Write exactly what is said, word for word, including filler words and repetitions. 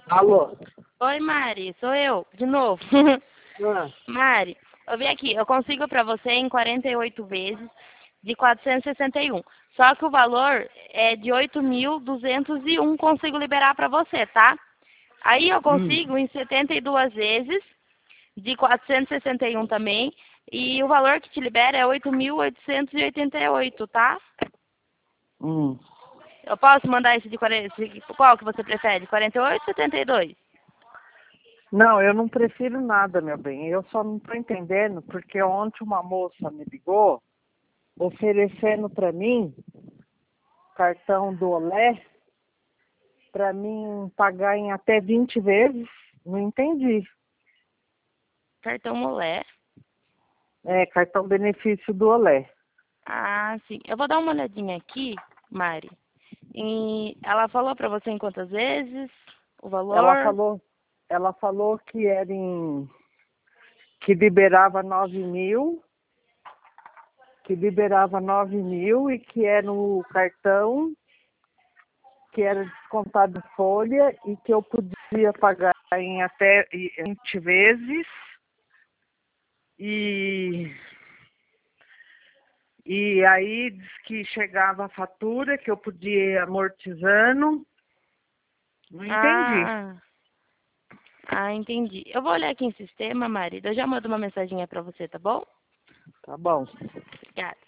Alô? Oi, Mari, sou eu, de novo. Ah, Mari, eu vim aqui, eu consigo para você em quarenta e oito vezes de quatrocentos e sessenta e um. Só que o valor é de oito mil duzentos e um, consigo liberar para você, tá? Aí eu hum. consigo em setenta e duas vezes de quatrocentos e sessenta e um também, e o valor que te libera é oito mil oitocentos e oitenta e oito, tá? Hum. Eu posso mandar esse de quarenta, qual que você prefere? quarenta e oito ou setenta e dois? Não, eu não prefiro nada, meu bem. Eu só não tô entendendo porque ontem uma moça me ligou oferecendo para mim cartão do Olé para mim pagar em até vinte vezes. Não entendi. Cartão Molé. É, cartão benefício do Olé. Ah, sim. Eu vou dar uma olhadinha aqui, Mari. E ela falou pra você em quantas vezes? O Ela valor? falou, ela falou que era em, que liberava nove mil, que liberava nove mil e que era no cartão que era descontado em folha e que eu podia pagar em até vinte vezes e, e aí diz que chegava a fatura que eu podia ir amortizando. Não entendi. Ah, ah, entendi. Eu vou olhar aqui em sistema, Mari. Eu já mando uma mensaginha pra você, tá bom? Tá bom. Obrigada.